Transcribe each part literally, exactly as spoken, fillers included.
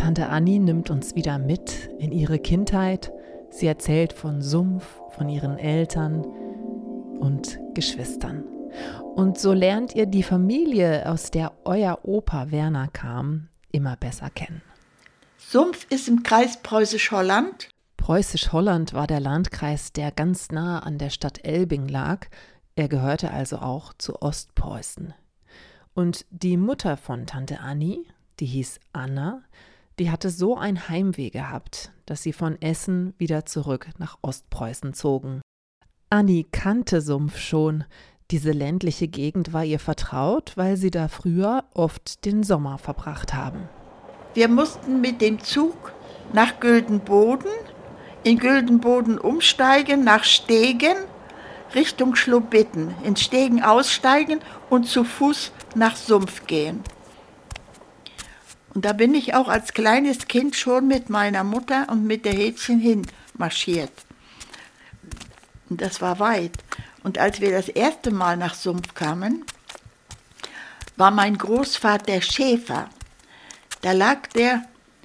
Tante Anni nimmt uns wieder mit in ihre Kindheit. Sie erzählt von Sumpf, von ihren Eltern und Geschwistern. Und so lernt ihr die Familie, aus der euer Opa Werner kam, immer besser kennen. Sumpf ist im Kreis Preußisch-Holland. Preußisch-Holland war der Landkreis, der ganz nah an der Stadt Elbing lag. Er gehörte also auch zu Ostpreußen. Und die Mutter von Tante Anni, die hieß Anna, die hatte so ein Heimweh gehabt, dass sie von Essen wieder zurück nach Ostpreußen zogen. Anni kannte Sumpf schon. Diese ländliche Gegend war ihr vertraut, weil sie da früher oft den Sommer verbracht haben. Wir mussten mit dem Zug nach Güldenboden, in Güldenboden umsteigen, nach Stegen, Richtung Schlobitten, in Stegen aussteigen und zu Fuß nach Sumpf gehen. Und da bin ich auch als kleines Kind schon mit meiner Mutter und mit der Hätchen hin marschiert. Und das war weit. Und als wir das erste Mal nach Sumpf kamen, war mein Großvater Schäfer. Da lag der,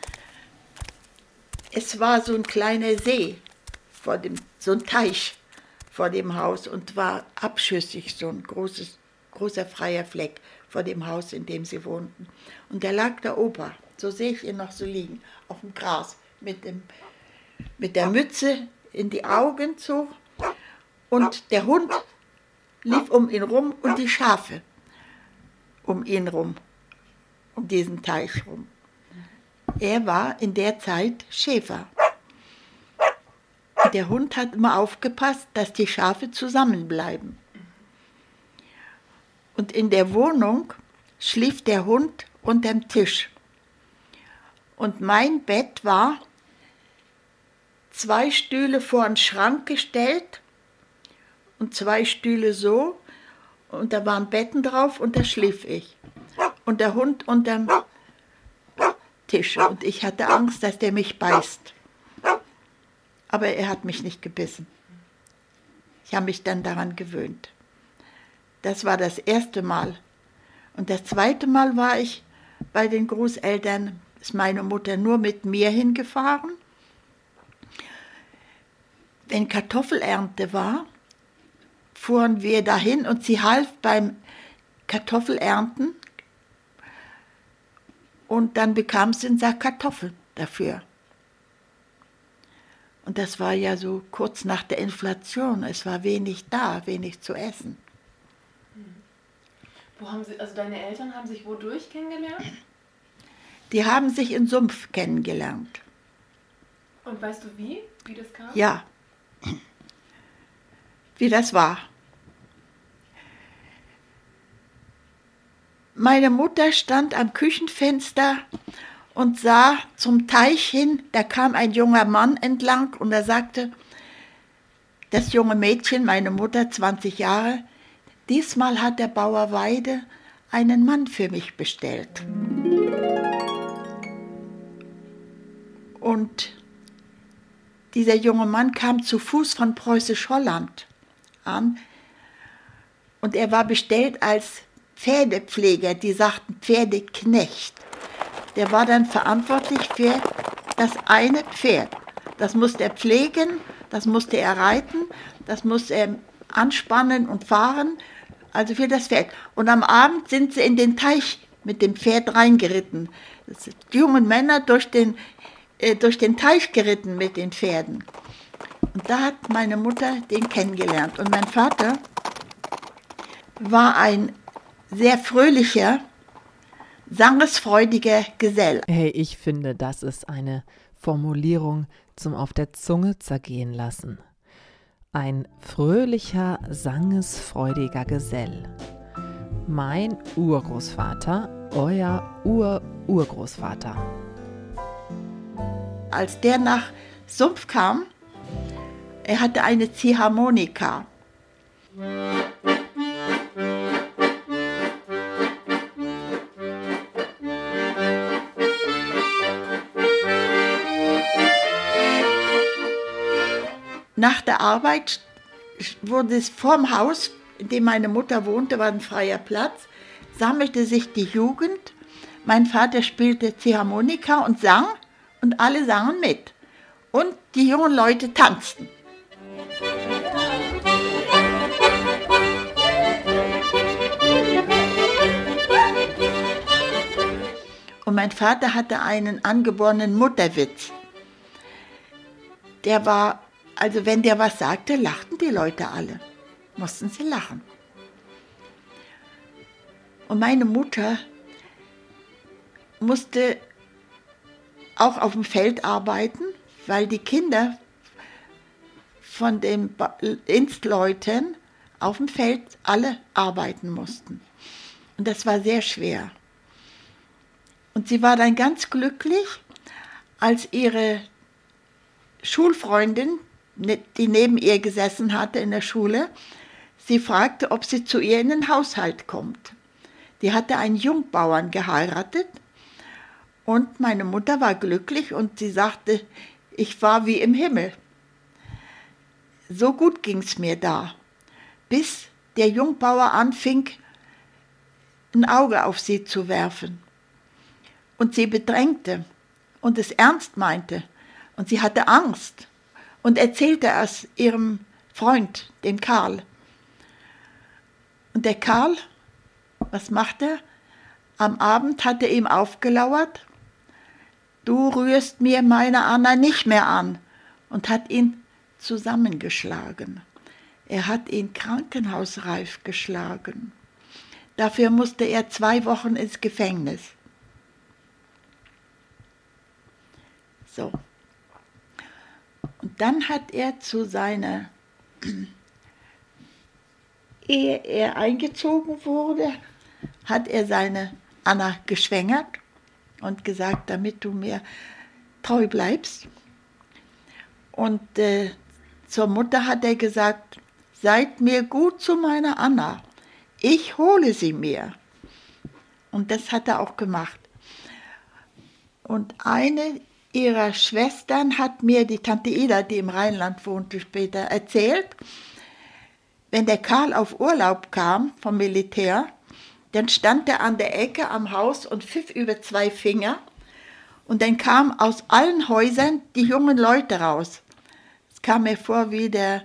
es war so ein kleiner See, vor dem, so ein Teich vor dem Haus und war abschüssig, so ein großes, großer freier Fleck vor dem Haus, in dem sie wohnten. Und da lag der Opa, so sehe ich ihn noch so liegen, auf dem Gras, mit, dem, mit der Mütze in die Augen so. Und der Hund lief um ihn rum und die Schafe um ihn rum, um diesen Teich rum. Er war in der Zeit Schäfer. Und der Hund hat immer aufgepasst, dass die Schafe zusammenbleiben. Und in der Wohnung schlief der Hund unterm Tisch. Und mein Bett war zwei Stühle vor den Schrank gestellt und zwei Stühle so. Und da waren Betten drauf und da schlief ich. Und der Hund unterm Tisch. Und ich hatte Angst, dass der mich beißt. Aber er hat mich nicht gebissen. Ich habe mich dann daran gewöhnt. Das war das erste Mal. Und das zweite Mal war ich bei den Großeltern, ist meine Mutter nur mit mir hingefahren. Wenn Kartoffelernte war, fuhren wir dahin und sie half beim Kartoffelernten. Und dann bekam sie einen Sack Kartoffeln dafür. Und das war ja so kurz nach der Inflation. Es war wenig da, wenig zu essen. Wo haben Sie, also deine Eltern haben sich wodurch kennengelernt? Die haben sich in Sumpf kennengelernt. Und weißt du wie? Wie das kam? Ja. Wie das war. Meine Mutter stand am Küchenfenster und sah zum Teich hin, da kam ein junger Mann entlang und er sagte, das junge Mädchen, meine Mutter, zwanzig Jahre, diesmal hat der Bauer Weide einen Mann für mich bestellt. Und dieser junge Mann kam zu Fuß von Preußisch-Holland an und er war bestellt als Pferdepfleger, die sagten Pferdeknecht. Der war dann verantwortlich für das eine Pferd. Das musste er pflegen, das musste er reiten, das musste er anspannen und fahren, also für das Pferd. Und am Abend sind sie in den Teich mit dem Pferd reingeritten. Das sind die jungen Männer durch den, äh, durch den Teich geritten mit den Pferden. Und da hat meine Mutter den kennengelernt. Und mein Vater war ein sehr fröhlicher, sangesfreudiger Gesell. Hey, ich finde, das ist eine Formulierung zum auf der Zunge zergehen lassen. Ein fröhlicher, sangesfreudiger Gesell. Mein Urgroßvater, euer Ur-Urgroßvater. Als der nach Sumpf kam, er hatte eine Ziehharmonika. Nach der Arbeit wurde es vorm Haus, in dem meine Mutter wohnte, war ein freier Platz, sammelte sich die Jugend Mein Vater spielte Ziehharmonika und sang und alle sangen mit. Und die jungen Leute tanzten. Und mein Vater hatte einen angeborenen Mutterwitz. Der war, also wenn der was sagte, lachten die Leute alle. Mussten sie lachen. Und meine Mutter musste auch auf dem Feld arbeiten, weil die Kinder von den Dienstleuten auf dem Feld alle arbeiten mussten. Und das war sehr schwer. Und sie war dann ganz glücklich, als ihre Schulfreundin, die neben ihr gesessen hatte in der Schule, sie fragte, ob sie zu ihr in den Haushalt kommt. Die hatte einen Jungbauern geheiratet und meine Mutter war glücklich und sie sagte, ich war wie im Himmel. So gut ging es mir da, bis der Jungbauer anfing, ein Auge auf sie zu werfen und sie bedrängte und es ernst meinte und sie hatte Angst und erzählte es ihrem Freund, dem Karl. Und der Karl, was macht er? Am Abend hat er ihm aufgelauert, du rührst mir meine Anna nicht mehr an, und hat ihn zusammengeschlagen. Er hat ihn krankenhausreif geschlagen. Dafür musste er zwei Wochen ins Gefängnis. So. Und dann hat er zu seiner, ehe er eingezogen wurde, hat er seine Anna geschwängert und gesagt, damit du mir treu bleibst. Und äh, zur Mutter hat er gesagt, seid mir gut zu meiner Anna, ich hole sie mir. Und das hat er auch gemacht. Und eine ihrer Schwestern hat mir, die Tante Ida, die im Rheinland wohnte, später erzählt, wenn der Karl auf Urlaub kam vom Militär, dann stand er an der Ecke am Haus und pfiff über zwei Finger und dann kamen aus allen Häusern die jungen Leute raus. Es kam mir vor wie der,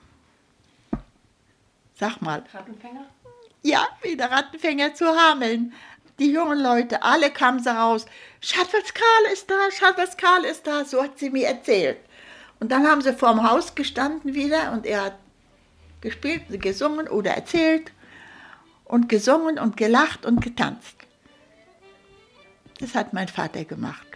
sag mal. Rattenfänger? Ja, wie der Rattenfänger zu Hameln. Die jungen Leute, alle kamen so raus. Schatwitz Karl ist da, Schatwitz Karl ist da, so hat sie mir erzählt. Und dann haben sie vorm Haus gestanden wieder und er hat gespielt, gesungen oder erzählt und gesungen und gelacht und getanzt. Das hat mein Vater gemacht.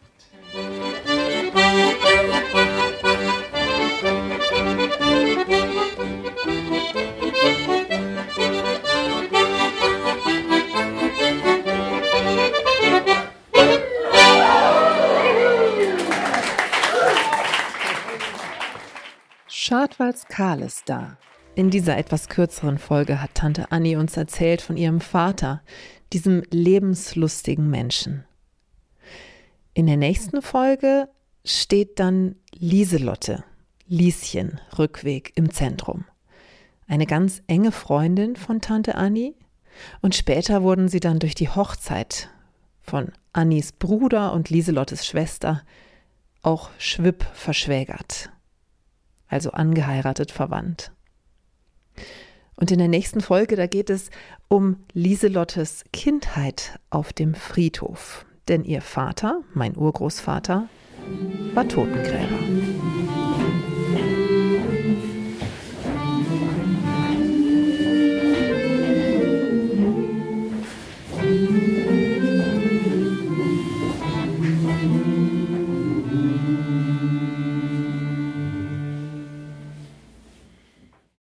Schatwitz Karl ist da. In dieser etwas kürzeren Folge hat Tante Annie uns erzählt von ihrem Vater, diesem lebenslustigen Menschen. In der nächsten Folge steht dann Lieselotte, Lieschen, Rückweg im Zentrum. Eine ganz enge Freundin von Tante Annie und später wurden sie dann durch die Hochzeit von Annies Bruder und Lieselottes Schwester auch Schwipp verschwägert, also angeheiratet verwandt. Und in der nächsten Folge, da geht es um Lieselottes Kindheit auf dem Friedhof. Denn ihr Vater, mein Urgroßvater, war Totengräber.